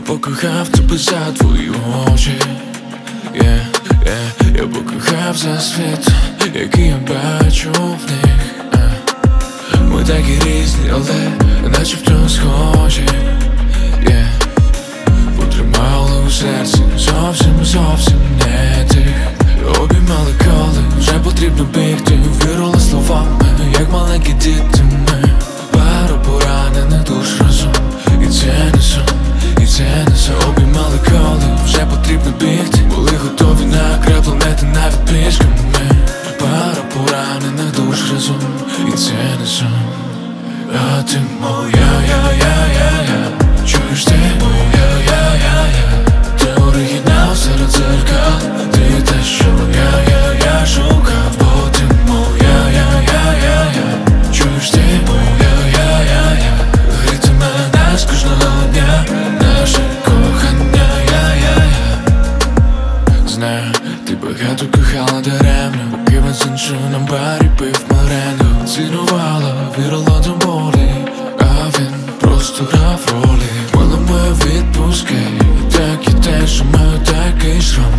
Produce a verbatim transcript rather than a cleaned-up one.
покохав тебе за твої очі, yeah, yeah. Я покохав за світ, який я бачу в них, uh. Ми такі різні, але начебто схожі, yeah. Потримали у серці зовсім, зовсім не тих. Обіймали, коли вже потрібно бігти. Вірили словами, як маленькі діти ми. Пару поранених душ разом, і це не сон, і це не сон. Обіймали, коли вже потрібно бігти. Були готові на край планети навіть пішками. Пару поранених душ разом, і це не сон. А ти моя, я, я, я, я. Чуєш, ти моя, я, я, я. Ти оригінал серед зеркал. Ти те, що я, я, я шукав. Бо ти моя, я, я, я, я. Чуєш, ти моя, я, я, я. Грітиме нас кожного дня. Наше кохання, я, я, я. Знаю, ти багато кохала даремно. Поки бензинчу на барі пив меренгу. Цінувала, вірила до болі, а він просто грав ролі. Мила моя відпустки, так і те, що маю такий шрам.